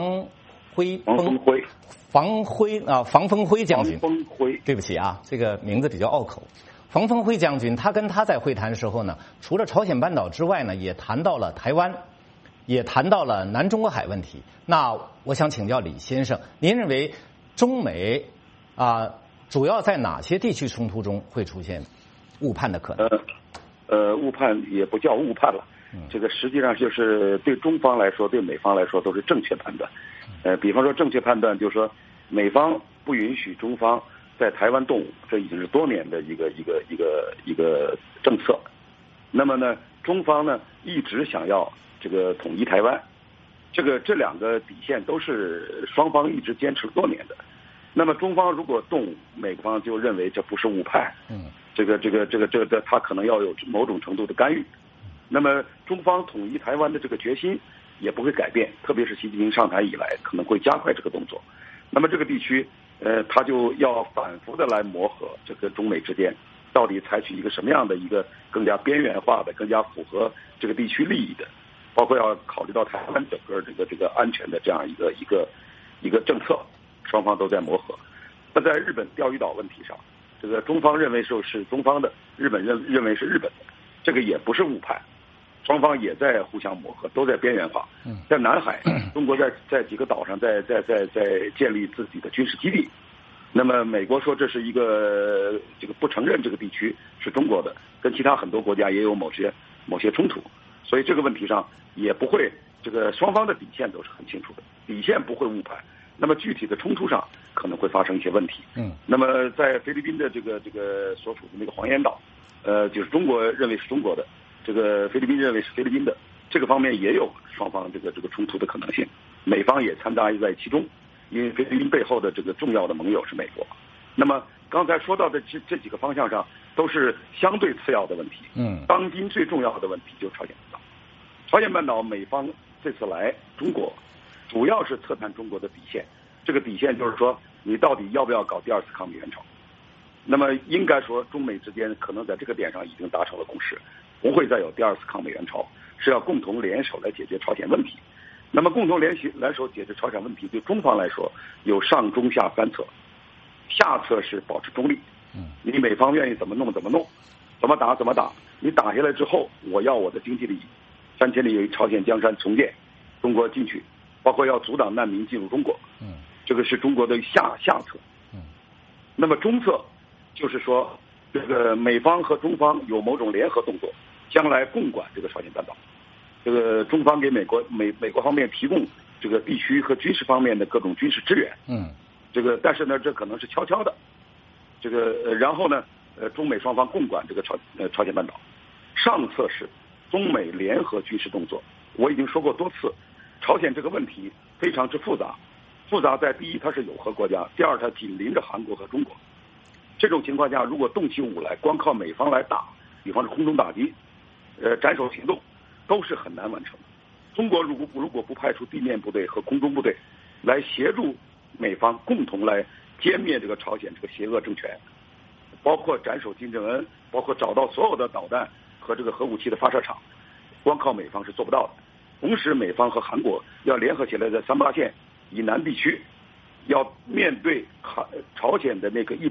峰辉将军，对不起啊，这个名字比较拗口。房峰辉将军他跟他在会谈的时候呢，除了朝鲜半岛之外呢，也谈到了台湾，也谈到了南中国海问题。那我想请教李先生，您认为中美主要在哪些地区冲突中会出现误判的可能？ 误判也不叫误判了，这个实际上就是对中方来说，对美方来说都是正确判断。比方说正确判断就是说，美方不允许中方在台湾动武，这已经是多年的一个政策。那么呢，中方呢一直想要这个统一台湾，这两个底线都是双方一直坚持多年的。那么中方如果动武，美方就认为这不是误判，这个他可能要有某种程度的干预。那么中方统一台湾的这个决心也不会改变，特别是习近平上台以来，可能会加快这个动作。那么这个地区，他就要反复的来磨合这个中美之间到底采取一个什么样的一个更加边缘化的、更加符合这个地区利益的，包括要考虑到台湾整个这个安全的这样一个政策，双方都在磨合。那在日本钓鱼岛问题上，这个中方认为是中方的，日本认为是日本的，这个也不是误判。双方也在互相磨合，都在边缘化。在南海，中国在几个岛上在建立自己的军事基地。那么美国说这是一个这个不承认这个地区是中国的，跟其他很多国家也有某些冲突，所以这个问题上也不会，这个双方的底线都是很清楚的，底线不会误判。那么具体的冲突上可能会发生一些问题。那么在菲律宾的这个所处的那个黄岩岛，就是中国认为是中国的。这个菲律宾认为是菲律宾的，这个方面也有双方这个冲突的可能性，美方也掺杂在其中，因为菲律宾背后的这个重要的盟友是美国。那么刚才说到的这几个方向上都是相对次要的问题。当今最重要的问题就是朝鲜半岛。朝鲜半岛美方这次来中国，主要是测探中国的底线，这个底线就是说你到底要不要搞第二次抗美援朝。那么应该说中美之间可能在这个点上已经达成了共识，不会再有第二次抗美援朝，是要共同联手来解决朝鲜问题。那么共同联手解决朝鲜问题，对中方来说有上中下三策，下策是保持中立，你美方愿意怎么弄怎么弄，怎么打怎么打，你打下来之后我要我的经济利益，3千里有一朝鲜江山重建，中国进去，包括要阻挡难民进入中国，这个是中国的下策。那么中策就是说，这个美方和中方有某种联合动作，将来共管这个朝鲜半岛。这个中方给美国方面提供这个地区和军事方面的各种军事支援。这个但是呢，这可能是悄悄的。这个然后呢，中美双方共管这个朝鲜半岛。上策是中美联合军事动作。我已经说过多次，朝鲜这个问题非常之复杂，复杂在第一它是有核国家，第二它紧邻着韩国和中国。这种情况下，如果动起武来，光靠美方来打，比方说空中打击，斩首行动，都是很难完成的。中国如果不派出地面部队和空中部队来协助美方共同来歼灭这个朝鲜这个邪恶政权，包括斩首金正恩，包括找到所有的导弹和这个核武器的发射场，光靠美方是做不到的。同时，美方和韩国要联合起来，在3·8线以南地区，要面对朝鲜的那个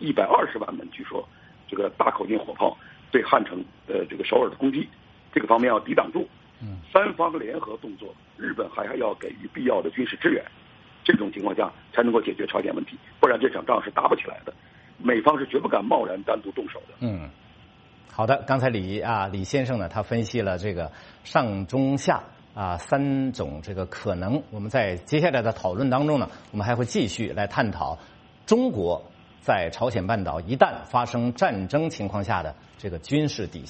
120万门，据说这个大口径火炮对汉城这个首尔的攻击，这个方面要抵挡住。三方联合动作，日本还要给予必要的军事支援，这种情况下才能够解决朝鲜问题，不然这场仗是打不起来的。美方是绝不敢贸然单独动手的。 好的，刚才李先生呢，他分析了这个上中下3种这个可能。我们在接下来的讨论当中呢，我们还会继续来探讨中国在朝鲜半岛一旦发生战争情况下的这个军事底线。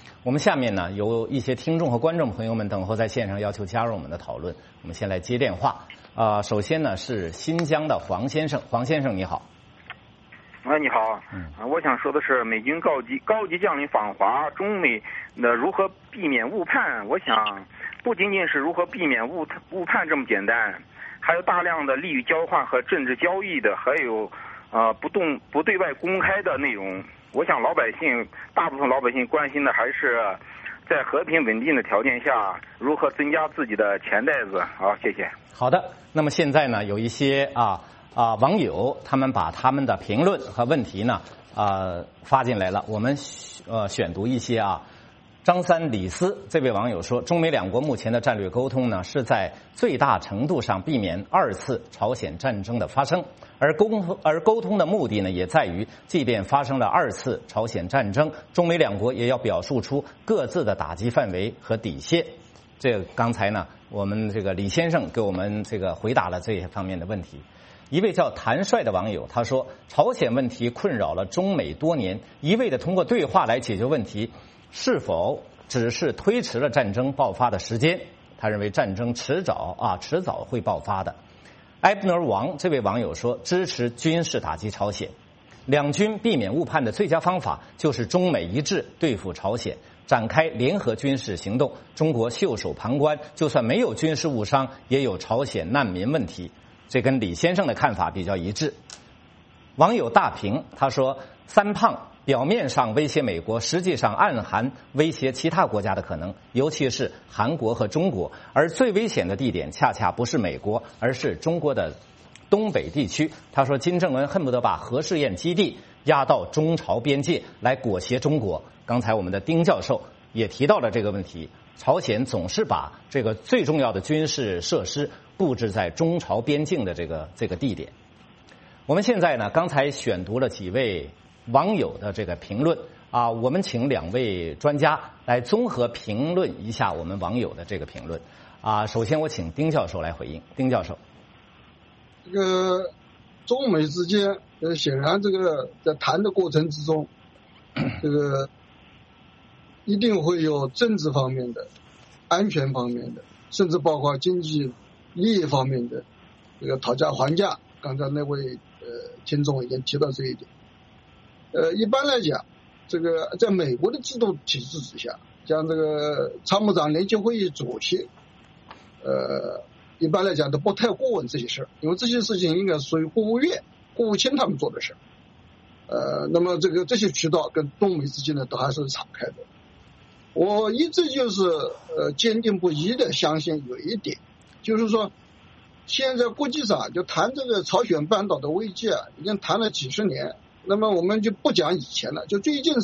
我们下面呢有一些听众和观众朋友们等候在线上要求加入我们的讨论，我们先来接电话。首先呢是新疆的黄先生，黄先生你好。 你好，我想说的是，美军高级将领访华，中美的如何避免误判？我想不仅仅是如何避免误判这么简单，还有大量的利益交换和政治交易的，还有不对外公开的内容。我想大部分老百姓关心的还是在和平稳定的条件下如何增加自己的钱袋子。好，谢谢。 好的，那么现在呢有一些网友他们把他们的评论和问题呢发进来了，我们选读一些张三李四这位网友说，中美两国目前的战略沟通呢，是在最大程度上避免2次朝鲜战争的发生，而沟通的目的呢，也在于，即便发生了2次朝鲜战争，中美两国也要表述出各自的打击范围和底线。这个刚才呢，我们这个李先生给我们这个回答了这些方面的问题。一位叫谭帅的网友他说，朝鲜问题困扰了中美多年，一味的通过对话来解决问题，是否只是推迟了战争爆发的时间？他认为战争迟早会爆发的。埃布尔王这位网友说，支持军事打击朝鲜，两军避免误判的最佳方法就是中美一致对付朝鲜，展开联合军事行动。中国袖手旁观，就算没有军事误伤，也有朝鲜难民问题。这跟李先生的看法比较一致。网友大平他说，三胖表面上威胁美国，实际上暗含威胁其他国家的可能，尤其是韩国和中国，而最危险的地点恰恰不是美国，而是中国的东北地区。他说，金正恩恨不得把核试验基地压到中朝边界来裹挟中国。刚才我们的丁教授也提到了这个问题，朝鲜总是把这个最重要的军事设施布置在中朝边境的这个地点。我们现在呢，刚才选读了几位网友的这个评论我们请2位专家来综合评论一下我们网友的这个评论首先我请丁教授来回应。丁教授， 这个中美之间显然这个在谈的过程之中，这个一定会有政治方面的、安全方面的，甚至包括经济利益方面的这个讨价还价。刚才那位听众已经提到这一点。一般来讲，这个在美国的制度体制之下，像这个参谋长联席会议主席，一般来讲都不太过问这些事儿，因为这些事情应该属于国务院、国务卿他们做的事儿。那么这些渠道跟中美之间呢，都还是敞开的。我一直就是坚定不移的相信有一点，就是说，现在国际上就谈这个朝鲜半岛的危机已经谈了几十年。那么我们就不讲以前了，就最近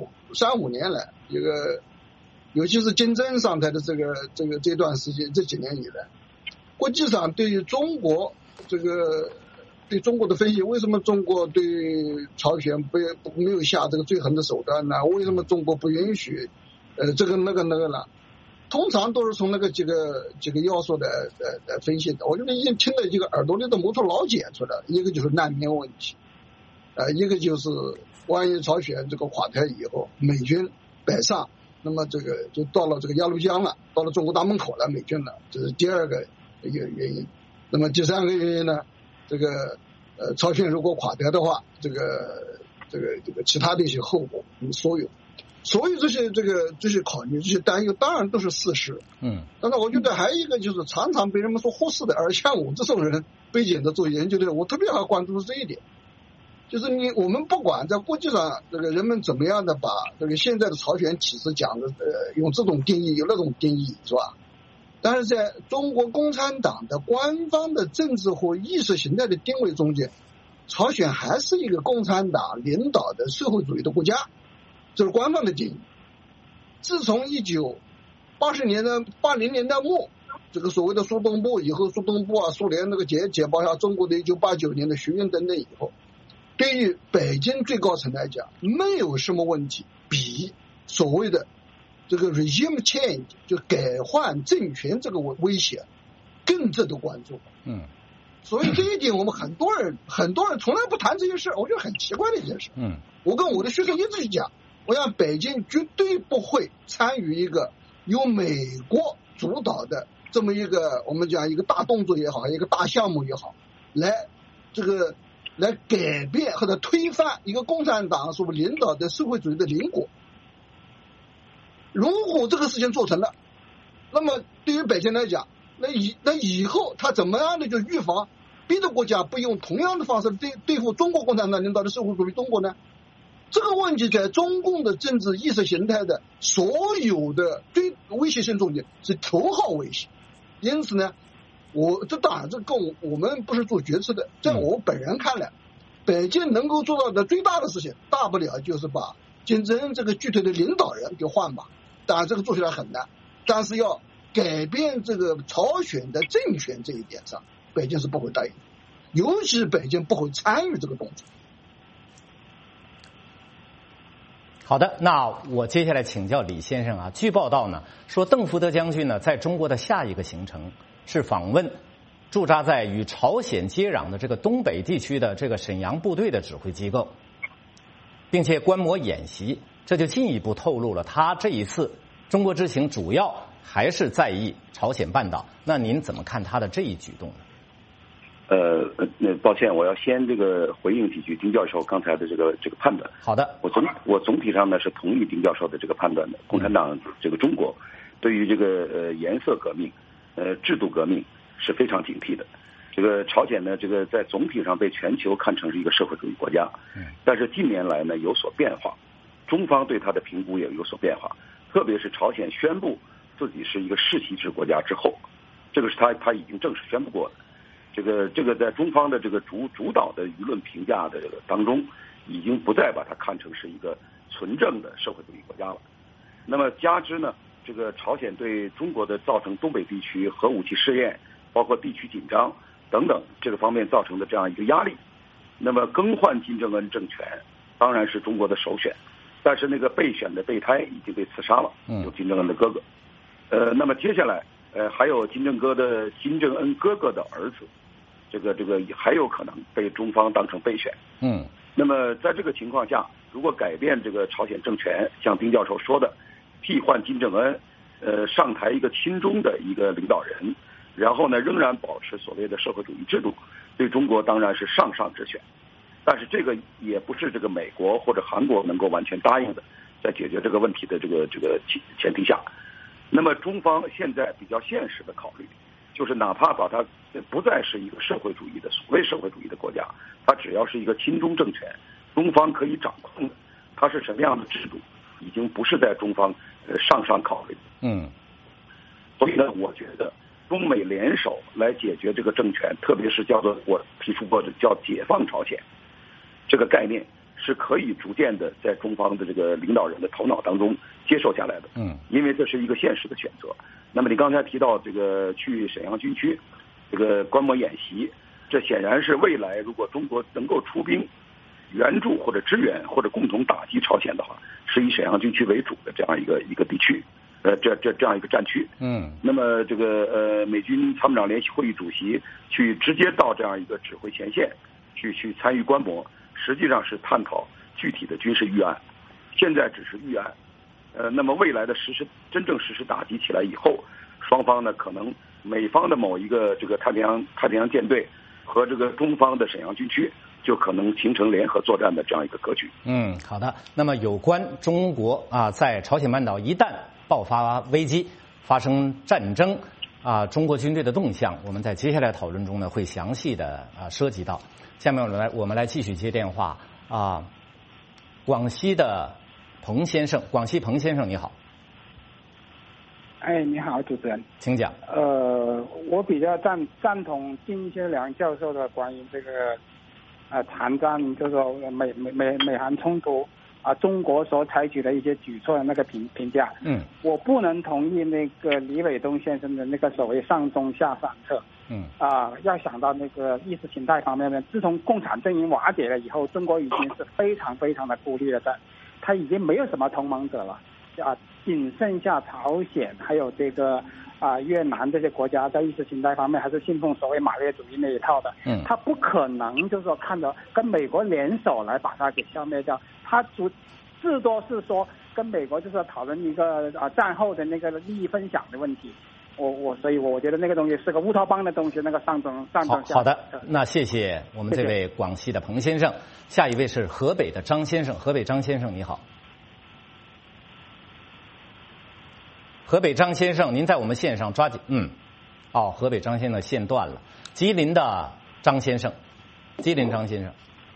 3-5年来，这个尤其是金正恩上台的这段时间，这几年以来，国际上对于中国对中国的分析，为什么中国对朝鲜没有下这个最狠的手段呢？为什么中国不允许这个那个了？通常都是从那个几个要素的分析的。我觉得已经听了这个耳朵里的木头老茧出来了。一个就是难民问题，一个就是万一朝鲜这个垮台以后，美军北上，那么这个就到了这个鸭绿江了，到了中国大门口了，美军了，这是第2个原因。那么第3个原因呢，这个朝鲜如果垮台的话，这个其他的一些后果，所有这些考虑、这些担忧，当然都是事实。但是我觉得还有一个就是常常被人们所忽视的，而像我这种人背景的做研究的，我特别还关注这一点，就是我们不管在国际上这个人们怎么样的把这个现在的朝鲜体制讲的用这种定义，有那种定义，是吧？但是在中国共产党的官方的政治或意识形态的定位中间，朝鲜还是一个共产党领导的社会主义的国家，这是官方的定义。自从80年代末，这个所谓的苏东部以后，苏东部苏联那个解包下中国的1989年的学运等等以后，对于北京最高层来讲，没有什么问题比所谓的这个 regime change 就改换政权这个威胁更值得关注。所以这一点我们很多人从来不谈这些事，我觉得很奇怪的一件事。我跟我的学生一直讲， 我想北京绝对不会参与一个由美国主导的这么一个我们讲一个大动作也好，一个大项目也好，来改变或者推翻一个共产党所领导的社会主义的邻国。如果这个事情做成了，那么对于北京来讲，那以后他怎么样的就预防别的国家不用同样的方式对付中国共产党领导的社会主义中国呢？这个问题在中共的政治意识形态的所有的最威胁性中间是头号威胁。因此呢，这当然这跟我们不是做决策的，在我本人看来，北京能够做到的最大的事情，大不了就是把金正恩这个具体的领导人给换吧。当然这个做起来很难，但是要改变这个朝鲜的政权这一点上，北京是不会答应的，尤其是北京不会参与这个动作。 好的，那我接下来请教李先生啊。据报道呢，说邓福德将军呢，在中国的下一个行程是访问驻扎在与朝鲜接壤的这个东北地区的这个沈阳部队的指挥机构，并且观摩演习，这就进一步透露了他这一次中国之行主要还是在意朝鲜半岛。那您怎么看他的这一举动呢？ 抱歉，我要先回应几句丁教授刚才的这个判断。 好的， 我总体上呢是同意丁教授的这个判断的。共产党中国对于颜色革命、制度革命是非常警惕的。朝鲜呢在总体上被全球看成是一个社会主义国家，但是近年来呢有所变化，中方对它的评估也有所变化。特别是朝鲜宣布自己是一个世袭制国家之后，这个是他已经正式宣布过的。这个在中方的主导的舆论评价的当中，已经不再把它看成是一个纯正的社会主义国家了。那么加之呢，朝鲜对中国的造成东北地区核武器试验，包括地区紧张等等这个方面造成的这样一个压力，那么更换金正恩政权当然是中国的首选，但是那个备选的备胎已经被刺杀了，有金正恩的哥哥。那么接下来还有金正恩哥哥的儿子。这个还有可能被中方当成备选。那么在这个情况下，如果改变朝鲜政权，像丁教授说的，替换金正恩，上台一个亲中的一个领导人，然后呢仍然保持所谓的社会主义制度，对中国当然是上之选。但是这个也不是美国或者韩国能够完全答应的，在解决这个问题的这个前提下，那么中方现在比较现实的考虑，就是哪怕把它不再是一个社会主义的所谓社会主义的国家，它只要是一个亲中政权，中方可以掌控的，它是什么样的制度，已经不是在中方上考虑。所以呢，我觉得中美联手来解决这个政权，特别是叫做我提出过的叫解放朝鲜这个概念，是可以逐渐的在中方的领导人的头脑当中接受下来的。因为这是一个现实的选择。那么你刚才提到去沈阳军区观摩演习，这显然是未来如果中国能够出兵援助或者支援或者共同打击朝鲜的话，是以沈阳军区为主的这样一个地区，这样一个战区。那么美军参谋长联席会议主席去直接到这样一个指挥前线去参与观摩，实际上是探讨具体的军事预案，现在只是预案。那么未来的真正实施打击起来以后，双方呢可能美方的某一个太平洋舰队和中方的沈阳军区就可能形成联合作战的这样一个格局。 好的。那么有关中国在朝鲜半岛一旦爆发危机、发生战争中国军队的动向，我们在接下来讨论中呢会详细的涉及到。下面我们来继续接电话广西的彭先生，彭先生你好。 你好，主持人，请讲。我比较赞同金学良教授的关于韩战，就是说美韩冲突中国所采取的一些举措的那个评价。我不能同意李伟东先生的所谓上中下三策。要想到意识形态方面呢，自从共产阵营瓦解了以后，中国已经是非常非常的孤立了，他已经没有什么同盟者了。仅剩下朝鲜还有越南这些国家在意识形态方面还是信奉所谓马列主义那一套的。他不可能就是说看着跟美国联手来把它给消灭掉。他至多是说跟美国就是讨论一个战后的那个利益分享的问题。所以我觉得那个东西是个乌托邦的东西，那个上中下。 好的，那谢谢我们这位广西的彭先生。下一位是河北的张先生，河北张先生你好。河北张先生，您在我们线上抓紧。河北张先生线断了。吉林的张先生，吉林张先生。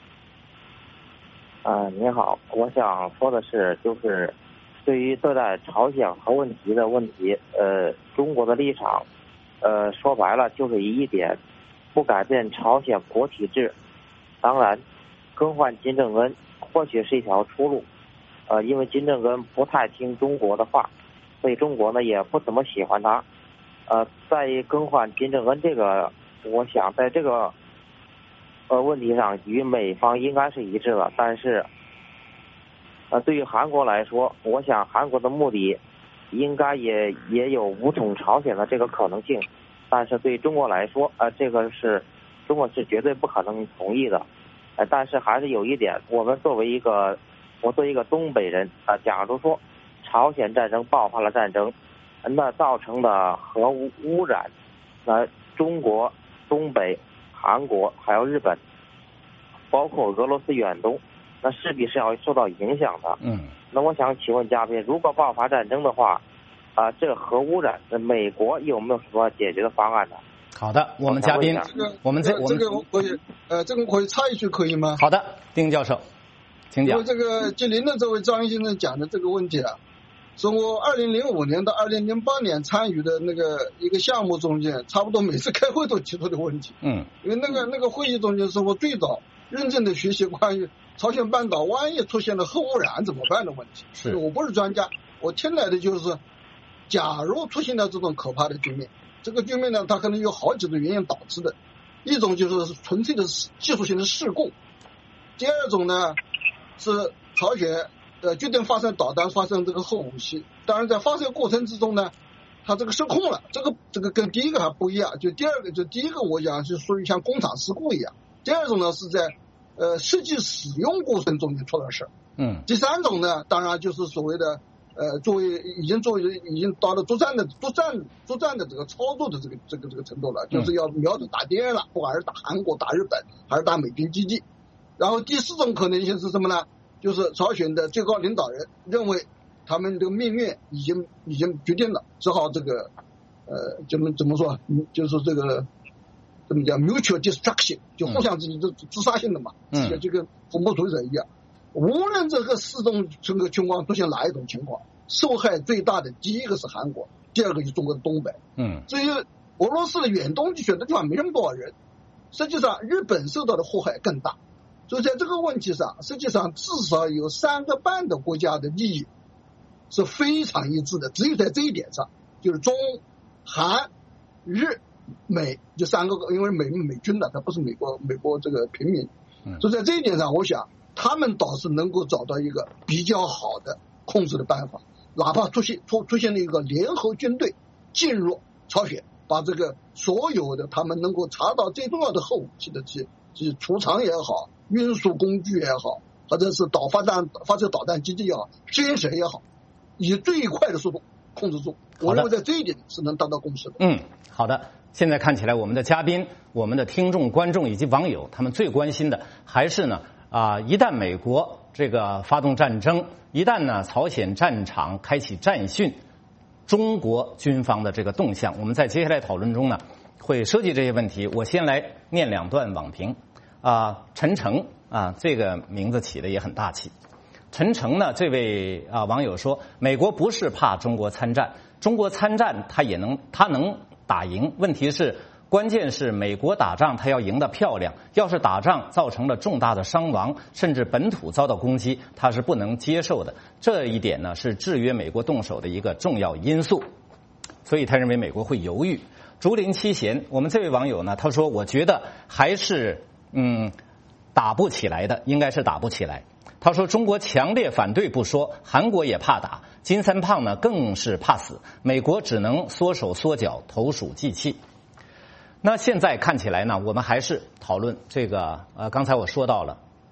您好，我想说的是，就是对于对待朝鲜核问题的问题，中国的立场，说白了就是一点，不改变朝鲜国体制。当然，更换金正恩或许是一条出路，因为金正恩不太听中国的话，所以中国呢也不怎么喜欢他。在于更换金正恩这个，我想在这个问题上与美方应该是一致的，但是对于韩国来说，我想韩国的目的应该也有武统朝鲜的这个可能性，但是对中国来说，这个是中国是绝对不可能同意的。但是还是有一点，我作为一个东北人，假如说朝鲜战争爆发了战争，那造成的核污染，那中国、东北、韩国还有日本，包括俄罗斯远东，那势必是要受到影响的。那我想请问嘉宾，如果爆发战争的话，这个核污染，美国有没有什么解决的方案呢？ 好的，我们嘉宾， 这个我可以插一句可以吗？ 好的，丁教授，请讲。 因为这个吉林的这位张先生讲的这个问题是我2005年到2008年参与的那个一个项目中间，差不多每次开会都提出的问题。因为那个会议中间是我最早认真的学习关于朝鲜半岛万一出现了核污染怎么办的问题。 是我不是专家，我听来的就是，假如出现了这种可怕的局面，这个局面呢，它可能有好几种原因导致的。一种就是纯粹的技术性的事故，第二种呢是朝鲜决定发射导弹，发射这个核武器。当然在发射过程之中呢，它这个失控了，这个跟第一个还不一样。第一个我讲是属于像工厂事故一样，第二种呢是在实际使用过程中间出了事。第三种呢，当然就是所谓的已经到了作战的这个操作的这个程度了，就是要瞄着打敌人了，不管是打韩国、打日本还是打美军基地。然后第四种可能性是什么呢？就是朝鲜的最高领导人认为他们这个命运已经决定了，只好这个怎么说，就是这个怎么讲 mutual destruction， 就互相自杀性的嘛，就跟恐怖主义者一样。无论这个四种这个情况出现哪一种情况，受害最大的第一个是韩国，第二个就是中国的东北。至于俄罗斯的远东地区的地方没那么多人，实际上日本受到的祸害更大。所以在这个问题上，实际上至少有3个半的国家的利益是非常一致的，只有在这一点上，就是中韩日美这3个，因为美军的，它不是美国这个平民。所以在这一点上，我想他们倒是能够找到一个比较好的控制的办法，哪怕出现了一个联合军队进入朝鲜，把这个所有的他们能够查到最重要的核武器的储藏也好，运输工具也好，或者是发射导弹基地也好，实验室也好，以最快的速度控制住。我认为在这一点是能达到共识的。 好的。现在看起来，我们的嘉宾、我们的听众、观众以及网友，他们最关心的还是呢一旦美国这个发动战争，一旦呢朝鲜战场开启战训，中国军方的这个动向，我们在接下来讨论中呢会涉及这些问题。我先来念2段网评。陈诚这个名字起的也很大气。陈诚呢，这位网友说，美国不是怕中国参战，中国参战他能打赢，问题是关键是美国打仗他要赢得漂亮，要是打仗造成了重大的伤亡，甚至本土遭到攻击，他是不能接受的。这一点呢是制约美国动手的一个重要因素，所以他认为美国会犹豫。竹林七贤，我们这位网友呢，他说我觉得还是打不起来的，应该是打不起来。他说中国强烈反对不说，韩国也怕打，金三胖呢更是怕死，美国只能缩手缩脚，投鼠忌器。那现在看起来呢，我们还是讨论这个刚才我说到了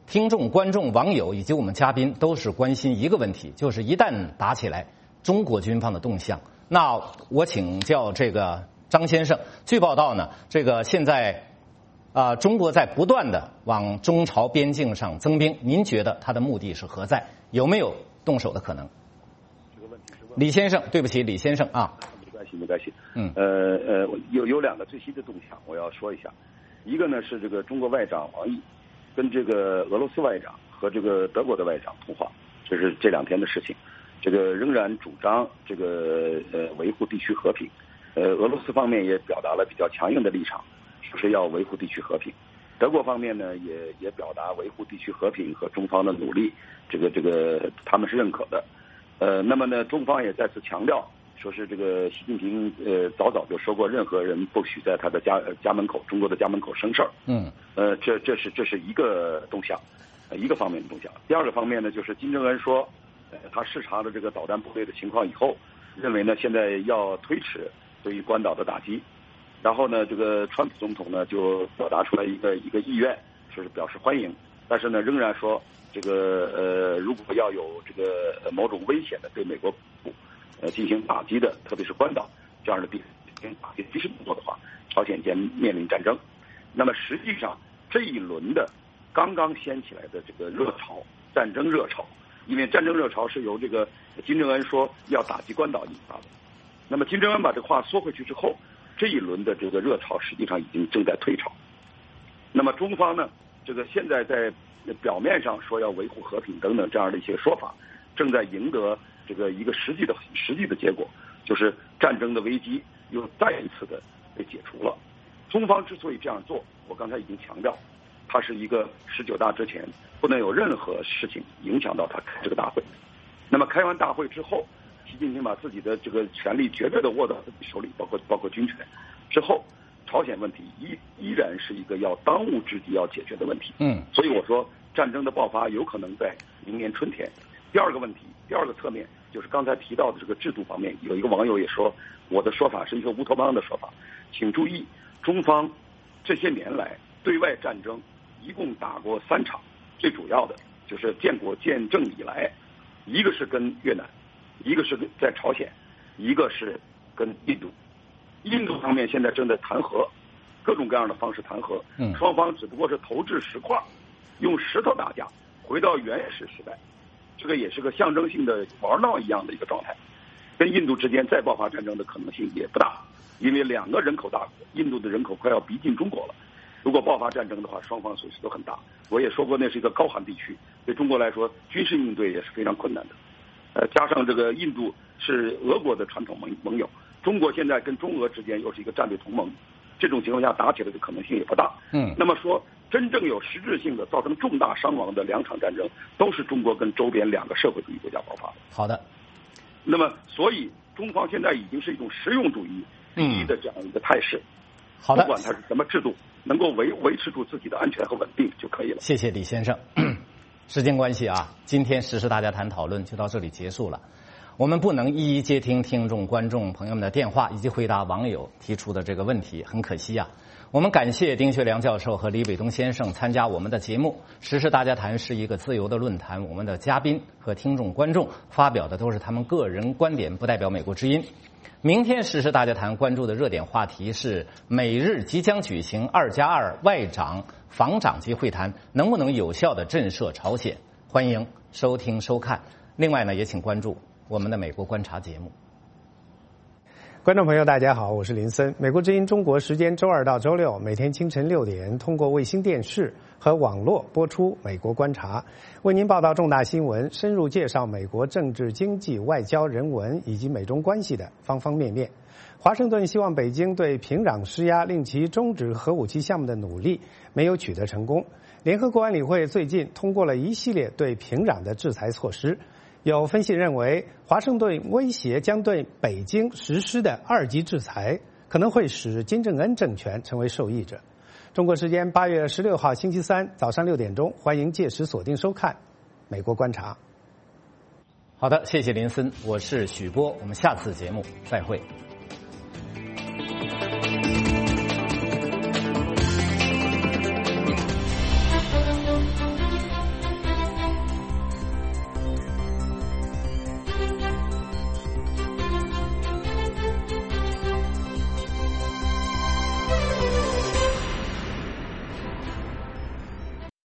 听众、观众、网友以及我们嘉宾都是关心一个问题，就是一旦打起来，中国军方的动向。那我请教这个张先生，据报道呢，这个现在中国在不断的往中朝边境上增兵，您觉得他的目的是何在？有没有动手的可能？ 这个问题是李先生，对不起，李先生啊。 没关系。有两个最新的动向，我要说一下。一个呢是这个中国外长王毅跟这个俄罗斯外长和这个德国的外长通话，这是这2天的事情。这个仍然主张这个维护地区和平。俄罗斯方面也表达了比较强硬的立场，说是要维护地区和平。德国方面呢也表达维护地区和平和中方的努力，这个他们是认可的。那么呢，中方也再次强调，说是这个习近平早就说过，任何人不许在他的家门口，中国的家门口生事儿。这是一个动向，一个方面的动向。第二个方面呢，就是金正恩说，他视察了这个导弹部队的情况以后，认为呢现在要推迟对于关岛的打击。然后呢，这个川普总统呢就表达出来一个意愿，说是表示欢迎，但是呢仍然说这个如果要有这个某种危险的对美国进行打击的，特别是关岛这样的地方打击军事动作的话，朝鲜将面临战争。那么实际上这一轮的刚刚掀起来的这个热潮，战争热潮，因为战争热潮是由这个金正恩说要打击关岛引发的。那么金正恩把这话缩回去之后，这一轮的这个热潮实际上已经正在退潮。那么中方呢，这个现在在表面上说要维护和平等等这样的一些说法，正在赢得这个一个实际的结果，就是战争的危机又再一次的被解除了。中方之所以这样做，我刚才已经强调，它是一个19大之前不能有任何事情影响到他开这个大会。那么开完大会之后，习近平把自己的这个权力绝对的握到自己手里，包括军权之后，朝鲜问题依然是一个要当务之急要解决的问题。所以我说战争的爆发有可能在明年春天。第二个问题，第二个侧面就是刚才提到的这个制度方面，有一个网友也说我的说法是一个乌托邦的说法，请注意，中方这些年来对外战争一共打过3场，最主要的就是建国建政以来，一个是跟越南，一个是在朝鲜，一个是跟印度。印度方面现在正在谈和，各种各样的方式谈和，双方只不过是投掷石块，用石头打架，回到原始时代。这个也是个象征性的玩闹一样的一个状态，跟印度之间再爆发战争的可能性也不大，因为2个人口大国，印度的人口快要逼近中国了，如果爆发战争的话，双方损失都很大。我也说过，那是一个高寒地区，对中国来说军事应对也是非常困难的。加上这个印度是俄国的传统盟友，中国现在跟中俄之间又是一个战略同盟，这种情况下打起来的可能性也不大。那么说真正有实质性的造成重大伤亡的2场战争，都是中国跟周边2个社会主义国家爆发的。 好的。 那么所以中方现在已经是一种实用主义第一的这样一个态势。 好的。 不管它是什么制度，能够维持住自己的安全和稳定就可以了。 谢谢李先生。时间关系啊，今天时事大家谈讨论就到这里结束了。我们不能一一接听听众、观众朋友们的电话以及回答网友提出的这个问题，很可惜啊。我们感谢丁学良教授和李伟东先生参加我们的节目。时事大家谈是一个自由的论坛，我们的嘉宾和听众、观众发表的都是他们个人观点，不代表美国之音。明天时事大家谈关注的热点话题是美日即将举行2+2外长、防长级会谈，能不能有效地震慑朝鲜？欢迎收听收看。另外呢，也请关注我们的美国观察节目。 观众朋友大家好，我是林森。美国之音中国时间周2到周6每天清晨6点通过卫星电视和网络播出美国观察，为您报道重大新闻，深入介绍美国政治、经济、外交、人文以及美中关系的方方面面。华盛顿希望北京对平壤施压，令其终止核武器项目的努力没有取得成功。联合国安理会最近通过了一系列对平壤的制裁措施。有分析认为，华盛顿威胁将对北京实施的2级制裁，可能会使金正恩政权成为受益者。中国时间8月16号星期三早上6点钟，欢迎届时锁定收看《美国观察》。 好的，谢谢林森，我是许波，我们下次节目再会。